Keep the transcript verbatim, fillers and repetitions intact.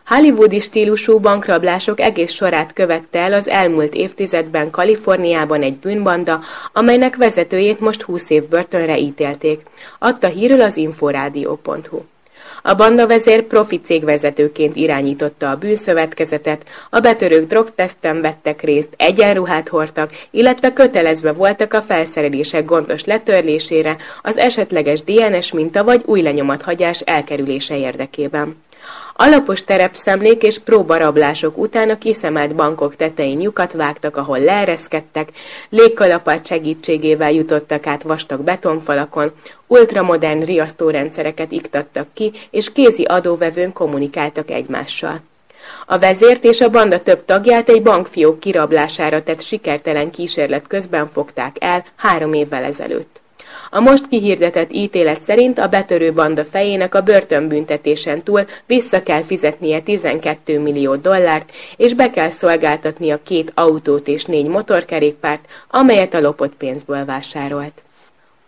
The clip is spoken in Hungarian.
Hollywoodi stílusú bankrablások egész sorát követte el az elmúlt évtizedben Kaliforniában egy bűnbanda, amelynek vezetőjét most húsz év börtönre ítélték, adta hírül az inforádió pont hu. A bandavezér profi cégvezetőként irányította a bűnszövetkezetet, a betörők drogteszten vettek részt, egyenruhát hordtak, illetve kötelezve voltak a felszerelések gondos letörlésére, az esetleges dé en es minta vagy új lenyomathagyás elkerülése érdekében. Alapos terepszemlék és próbarablások után a kiszemelt bankok tetején lyukat vágtak, ahol leereszkedtek, légkalapács segítségével jutottak át vastag betonfalakon, ultramodern riasztórendszereket iktattak ki, és kézi adóvevőn kommunikáltak egymással. A vezért és a banda több tagját egy bankfiók kirablására tett sikertelen kísérlet közben fogták el három évvel ezelőtt. A most kihirdetett ítélet szerint a betörő banda fejének a börtönbüntetésen túl vissza kell fizetnie tizenkét millió dollárt, és be kell szolgáltatnia két autót és négy motorkerékpárt, amelyet a lopott pénzből vásárolt.